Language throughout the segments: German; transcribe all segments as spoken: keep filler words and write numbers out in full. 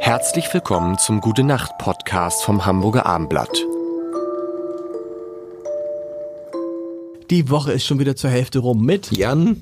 Herzlich willkommen zum Gute-Nacht-Podcast vom Hamburger Abendblatt. Die Woche ist schon wieder zur Hälfte rum mit Jan,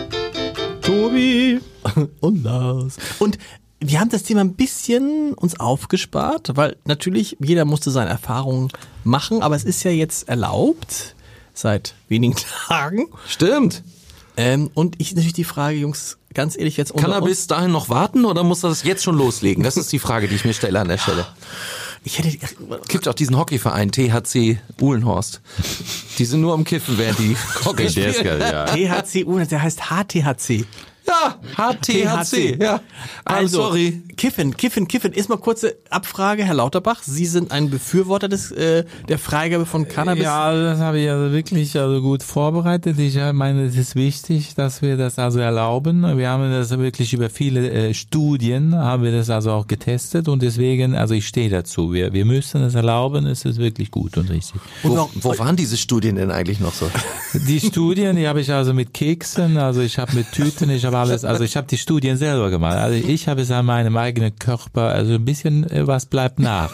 Tobi und Lars. Und wir haben das Thema ein bisschen uns aufgespart, weil natürlich jeder musste seine Erfahrungen machen, aber es ist ja jetzt erlaubt, seit wenigen Tagen. Stimmt. Ähm, und ich natürlich die Frage, Jungs, ganz ehrlich jetzt unter Kann er uns, bis dahin noch warten oder muss er das jetzt schon loslegen? Das ist die Frage, die ich mir stelle an der Stelle. ich hätte, Es gibt auch diesen Hockeyverein, T H C Uhlenhorst. Die sind nur am Kiffen, während die Hockey Der spielen. ist geil, ja. T H C U, der heißt H T H C. Ja, H T H C. Ja. Also, sorry. Kiffen, Kiffen, Kiffen. Erstmal kurze Abfrage, Herr Lauterbach. Sie sind ein Befürworter des äh, der Freigabe von Cannabis. Ja, das habe ich also wirklich also gut vorbereitet. Ich meine, es ist wichtig, dass wir das also erlauben. Wir haben das wirklich über viele äh, Studien, haben wir das also auch getestet und deswegen, also ich stehe dazu. Wir, wir müssen es erlauben, es ist wirklich gut und richtig. Und Wo, noch- wo waren diese Studien denn eigentlich noch so? Die Studien, die habe ich also mit Keksen, also ich habe mit Tüten, ich habe alles, also ich habe die Studien selber gemacht. Also ich habe es an meinem eigenen Körper, also ein bisschen äh, was bleibt nach.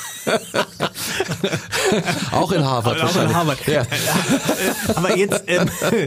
Auch in Harvard Auch in wahrscheinlich. Harvard. Ja. Aber jetzt, ähm,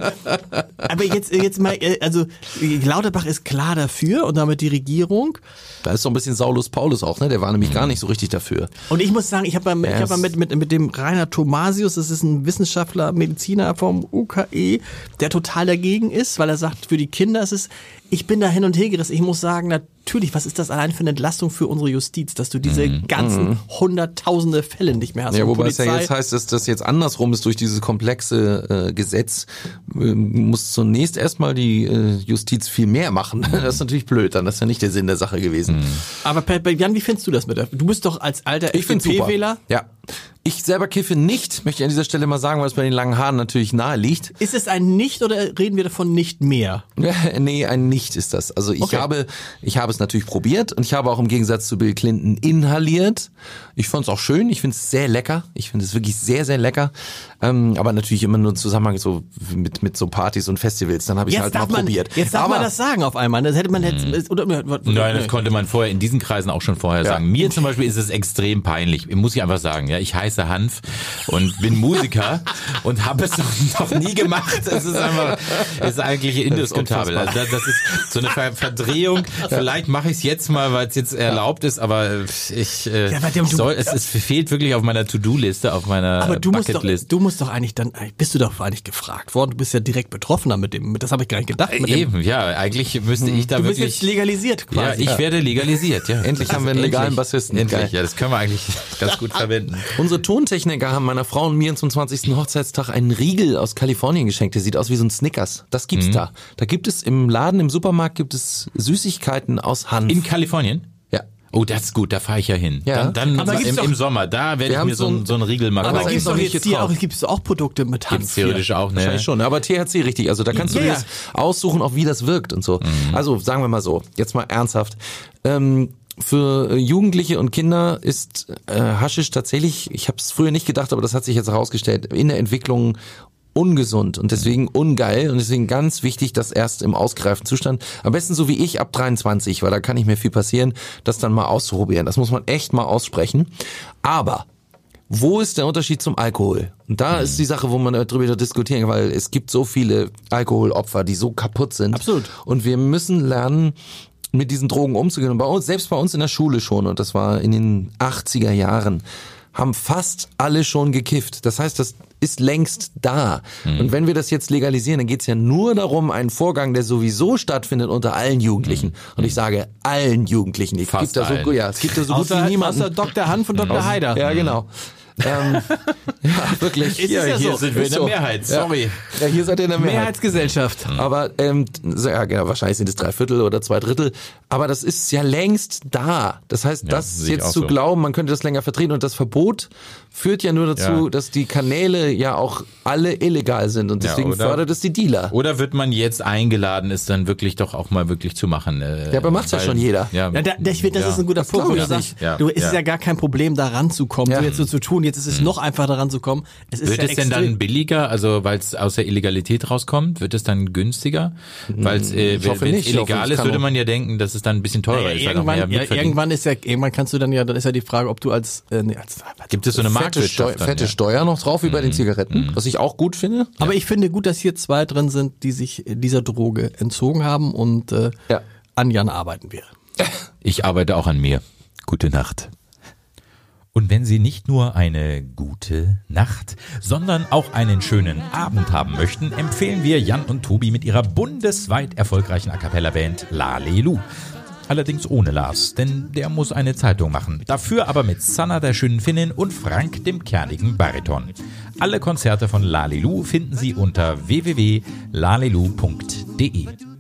aber jetzt, jetzt mal, äh, also Lauterbach ist klar dafür und damit die Regierung. Da ist so ein bisschen Saulus Paulus auch, ne? Der war nämlich gar nicht so richtig dafür. Und ich muss sagen, ich habe mal, ich Ja, hab mal es- mit, mit, mit dem Rainer Thomasius, das ist ein Wissenschaftler, Mediziner vom U K E, der total dagegen ist, weil er sagt, für die Kinder ist es, ich bin da hin und her gerissen. Ich muss sagen, natürlich, was ist das allein für eine Entlastung für unsere Justiz, dass du diese ganzen hunderttausende Fälle nicht mehr hast. Ja, Und wobei es ja Polizei- jetzt heißt, dass das jetzt andersrum ist durch dieses komplexe äh, Gesetz, äh, muss zunächst erstmal die äh, Justiz viel mehr machen. Das ist natürlich blöd, dann das ist ja nicht der Sinn der Sache gewesen. Aber Per- Per- Jan, wie findest du das mit der? Du bist doch als alter Ich finde super. FDP-Wähler. Ja. Ich selber kiffe nicht, möchte ich an dieser Stelle mal sagen, weil es bei den langen Haaren natürlich nahe liegt. Ist es ein Nicht oder reden wir davon nicht mehr? Nee, ein Nicht ist das. Also ich Okay. habe, ich habe es natürlich probiert und ich habe auch im Gegensatz zu Bill Clinton inhaliert. Ich fand es auch schön, ich finde es sehr lecker. Ich finde es wirklich sehr, sehr lecker. Ähm, aber natürlich immer nur im Zusammenhang so mit, mit so Partys und Festivals. Dann habe ich halt mal darf man, probiert. jetzt darf aber man das sagen auf einmal. Das hätte man jetzt, oder, oder, oder, Nein, das konnte man vorher in diesen Kreisen auch schon vorher Ja. sagen. Mir zum Beispiel ist es extrem peinlich, muss ich einfach sagen. Ja, ich heiße Hanf und bin Musiker und habe es noch, noch nie gemacht. Das ist einfach, das ist eigentlich indiskutabel. Also das, das ist so eine Ver Verdrehung. Vielleicht mache ich es jetzt mal, weil es jetzt erlaubt ist, aber ich, äh, Ja, aber der- du- soll, es, es fehlt wirklich auf meiner To-Do-Liste, auf meiner Aber du musst doch, Bucketlist. du musst doch eigentlich dann, bist du doch eigentlich gefragt worden. Du bist ja direkt Betroffener mit dem, mit, das habe ich gar nicht gedacht. Mit dem, Eben, ja, eigentlich müsste ich da du bist wirklich... jetzt legalisiert Ja, quasi. ich werde legalisiert, ja. Endlich haben wir einen legalen Bassisten. Endlich, Geil. ja, das können wir eigentlich ganz gut verwenden. Unsere Tontechniker haben meiner Frau und mir zum zwanzigsten Hochzeitstag einen Riegel aus Kalifornien geschenkt. Der sieht aus wie so ein Snickers. Das gibt's da. Da gibt es im Laden, im Supermarkt gibt es Süßigkeiten aus Hanf. In Kalifornien? ja. Oh, das ist gut, da fahre ich ja hin. Ja. Dann, dann Aber gibt's im, doch- im Sommer, da werde ich haben mir so so ein, ein- so einen Riegel mal aber das kaufen. gibt ist es noch doch nicht jetzt hier auch, gekauft. gibt's doch auch Produkte mit Hanf. Gibt's theoretisch auch, ne? Wahrscheinlich schon, aber T H C richtig. Also da kannst du Ja, dir ja. das aussuchen, auch wie das wirkt und so. Also sagen wir mal so, jetzt mal ernsthaft. Ähm, für äh, Jugendliche und Kinder ist äh, Haschisch tatsächlich, ich habe es früher nicht gedacht, aber das hat sich jetzt herausgestellt, in der Entwicklung ungesund und deswegen ungeil und deswegen ganz wichtig, dass erst im ausgereiften Zustand, am besten so wie ich ab dreiundzwanzig, weil da kann nicht mehr viel passieren, das dann mal auszuprobieren. Das muss man echt mal aussprechen. Aber wo ist der Unterschied zum Alkohol? Und da ist die Sache, wo man darüber diskutieren kann, weil es gibt so viele Alkoholopfer, die so kaputt sind. Absolut. Und wir müssen lernen, mit diesen Drogen umzugehen. Und bei uns, selbst bei uns in der Schule schon, und das war in den achtziger Jahren, haben fast alle schon gekifft. Das heißt, das ist längst da. Mhm. Und wenn wir das jetzt legalisieren, dann geht's ja nur darum, einen Vorgang, der sowieso stattfindet unter allen Jugendlichen. Mhm. Und ich sage allen Jugendlichen. Es Fast gibt da so, allen. ja, es gibt da so gut Außer, wie niemanden. außer Doktor Hanf und Doktor Haider. Ja, genau. ähm, ja, wirklich. Ist es ja hier so. sind wir in Ist der so. Mehrheit, sorry. Ja, hier seid ihr in der Mehrheit. Mehrheitsgesellschaft. Aber ähm, so, ja, genau, wahrscheinlich sind es drei Viertel oder zwei Drittel. Aber das ist ja längst da. Das heißt, das sehe ich jetzt auch zu so. glauben, man könnte das länger vertreten und das Verbot führt ja nur dazu, Ja. dass die Kanäle ja auch alle illegal sind und Ja, deswegen oder- fördert es die Dealer. Oder wird man jetzt eingeladen, es dann wirklich doch auch mal wirklich zu machen? Äh, Ja, aber macht's ja weil- schon jeder. Ja, Ja, da, da- ich finde, das ja. ist ein guter Punkt, wo glaub du ich sagst, nicht. Ja, du, es ja. ist ja gar kein Problem, da ranzukommen, Ja. so jetzt so zu tun, und jetzt ist es mhm. noch einfacher daran zu kommen. Es ist wird ja es denn dann billiger, also weil es aus der Illegalität rauskommt, wird es dann günstiger? Weil es äh, illegal ist, würde man ja denken, dass es dann ein bisschen teurer ja, ist. Irgendwann, ja, irgendwann ist ja, irgendwann kannst du dann ja, dann ist ja die Frage, ob du als, äh, nee, als gibt es so eine Marktwirtschaft, fette, fette ja. Steuer noch drauf wie bei mhm. den Zigaretten, mhm. was ich auch gut finde. Aber ja. ich finde gut, dass hier zwei drin sind, die sich dieser Droge entzogen haben und äh, ja. an Jan arbeiten wir. Ich arbeite auch an mir. Gute Nacht. Und wenn Sie nicht nur eine gute Nacht, sondern auch einen schönen Abend haben möchten, empfehlen wir Jan und Tobi mit ihrer bundesweit erfolgreichen A-Cappella-Band Lalelu. Allerdings ohne Lars, denn der muss eine Zeitung machen. Dafür aber mit Sanna, der schönen Finnin, und Frank, dem kernigen Bariton. Alle Konzerte von Lalelu finden Sie unter w w w punkt lalelu punkt de.